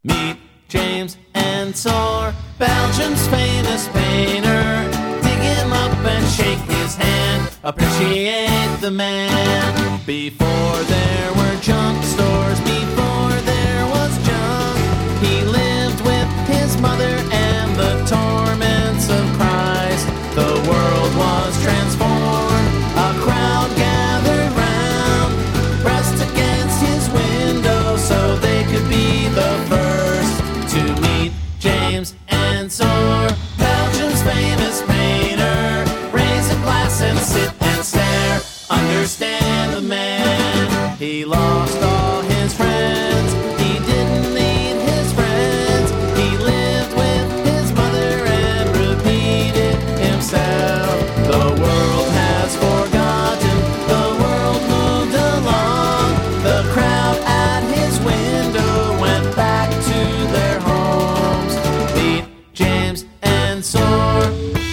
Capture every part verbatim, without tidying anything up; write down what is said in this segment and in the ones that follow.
Meet James Ensor, Belgium's famous painter. Dig him up and shake his hand. Appreciate the man. Before there were junk stores, before there was junk, he lived with his mother and the torments of Christ. The world was transformed. A crowd gathered round, pressed against his window so they could be the first to meet James Ensor, Belgium's famous painter. Raise a glass and sit and stare. Understand the man. He lost all his friends. He didn't need his friends. He lived with his mother and repeated himself. The world has forgotten. The world moved along. The crowd at his window went back to their homes. Meet James Ensor.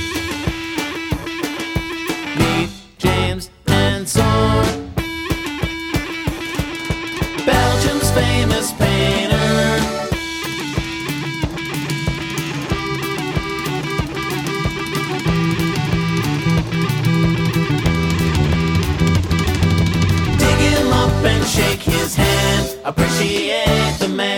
Meet James Ensor, Belgium's famous painter. Dig him up and shake his hand. Appreciate the man.